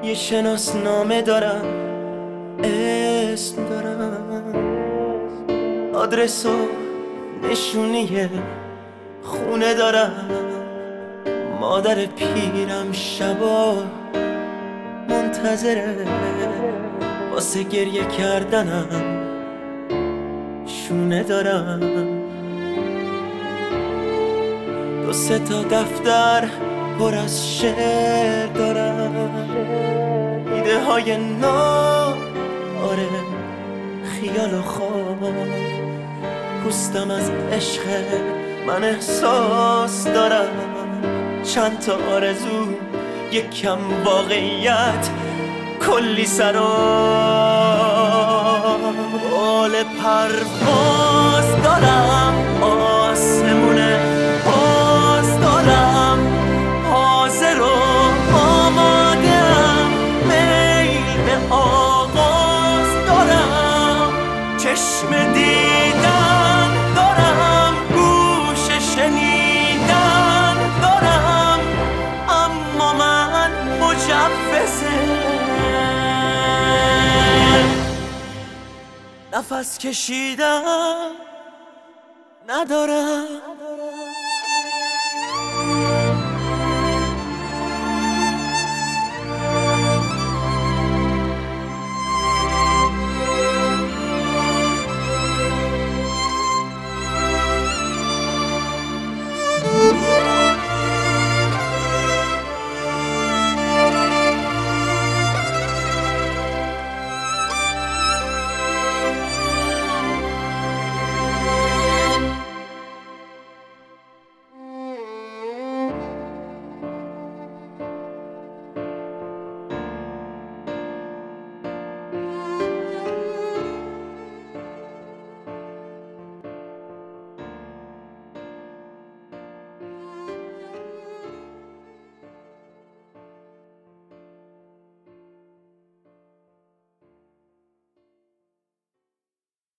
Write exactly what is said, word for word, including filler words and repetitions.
یه شناسنامه دارم، اسم دارم، آدرس و نشونی خونه دارم. مادر پیرم شبا منتظره واسه گریه کردنم، شونه دارم. دو سه تا دفتر پر از شعر دارم، ایده های نو، آره خیال و خواب. پوستم از عشق، من احساس دارم. چند تا آرزو، یک کم واقعیت، کلی سر و بال پرواز دارم. آسمونه باز دارم، حاضر و آمادم، میل به آغاز دارم. چشم دیدن دارم، گوش شنیدن دارم، اما من مجوزه نفس کشیدن ندارم.